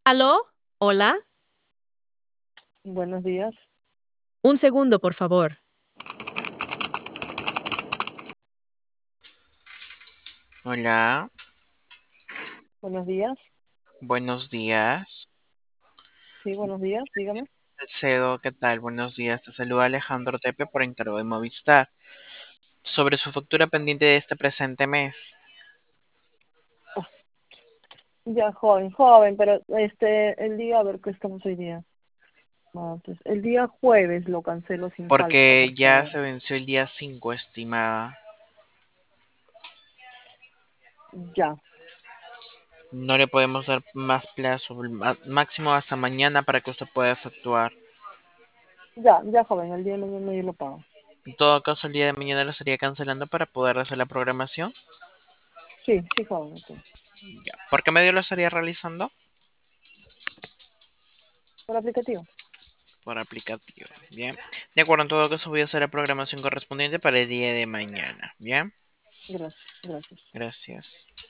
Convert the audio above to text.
¿Aló? ¿Hola? Buenos días, Un segundo, por favor. Hola, buenos días. buenos días. Sí, buenos días, dígame. Cedo, ¿qué tal? Buenos días. Te saluda Alejandro Tepe por encargo de Movistar. Sobre su factura pendiente de este presente mes. Ya, joven, pero el día, a ver, ¿qué estamos hoy día? Martes. El día jueves lo cancelo sin falta, Porque por ya favor. se venció el día 5, estimada. Ya, No le podemos dar más plazo, máximo hasta mañana para que usted pueda efectuar. ya, joven, el día de mañana yo lo pago. En todo caso, el día de mañana lo estaría cancelando para poder hacer la programación. Sí, joven, ok. Ya. ¿Por qué medio lo estaría realizando? Por aplicativo. Por aplicativo. Bien. De acuerdo, en todo caso voy a hacer la programación correspondiente para el día de mañana. Bien. Gracias, gracias. Gracias.